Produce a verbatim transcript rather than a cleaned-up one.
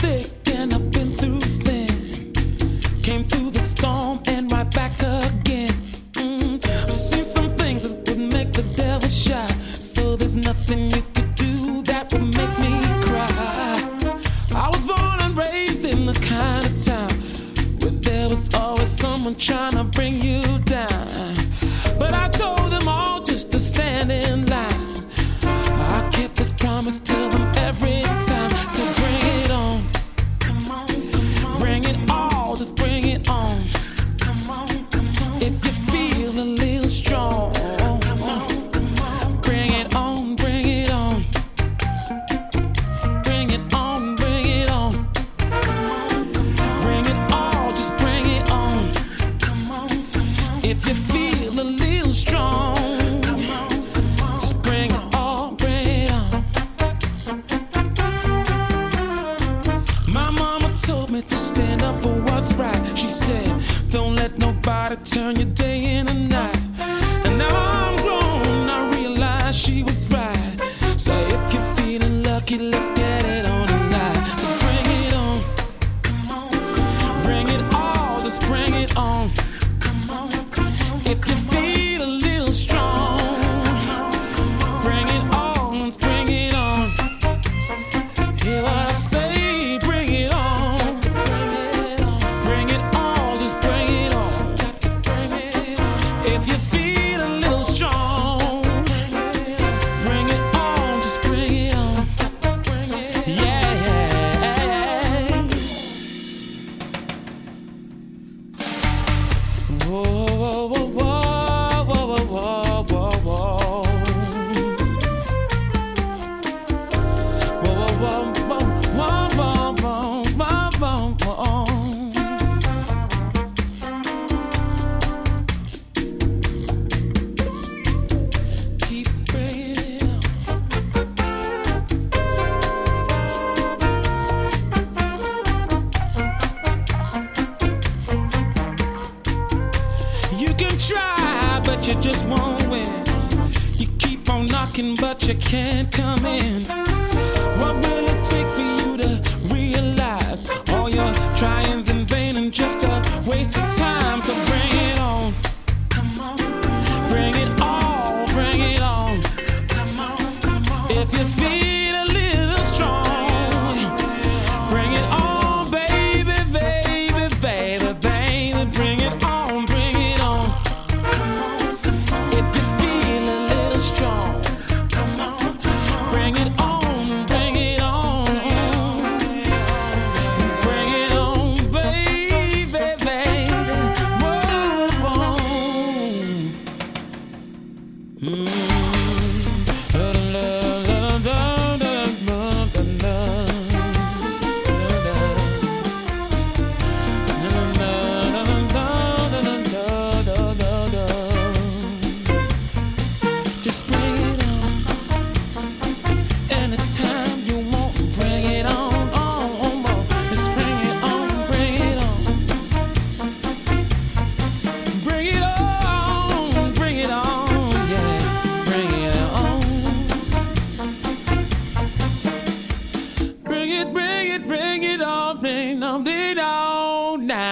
thick and I've been through thin. Came through the storm and right back again. Mm, I've seen some things that would make the devil shy. So there's nothing you could do that would make me cry. I was born and raised in the kind of town where there was always someone trying to bring you down. But I told them all just to stand in line. I kept this promise to them every time. So bring it on. Come on, come on. Bring it all, just bring it on. Come on, come on. If you feel a little strong, come on, come on. Bring it on, bring it on. Bring it on, bring it on. Come on, come on. Bring it all, just bring it on. Come on, come on. If you feel a little strong, come on, come on. Just bring it all, bring it on. My mama told me to stand up for what's right. She said, don't let nobody turn your day into night. And now I'm grown, I realize she was right. So if you're feeling lucky, let's get it on tonight. So bring it on. Come on, come on. Bring it all, just bring it on. Come on, come on. If you feel a little strong, bring it on, let's bring it on. Hear what I say, bring it on. Bring it all, just bring it on. If you feel a little strong, bring it on, just bring it on. Yeah. Whoa, whoa, whoa, whoa, whoa, whoa, whoa, whoa. Whoa, whoa, whoa, whoa, whoa, whoa, whoa, whoa. Keep bringing it on. You can try, but you just won't win. You keep on knocking, but you can't come in. What will it take for you to realize all your trying's in vain and just a waste of time? So bring it on. Come on. Bring it all, bring it on. Come on, come on. If you feel a little strong, bring it on, baby, baby, baby, baby. Bring it on, bring it on. If you feel a little strong, come on, bring it on, bring it on. Bring it on, baby, baby. Whoa, whoa. Mm. Just bring it on. Anytime you want, bring it on, on, on. Just bring it on, bring it on. Bring it on, bring it on, yeah. Bring it on. Bring it, bring it, bring it on, bring it on, bring it on now.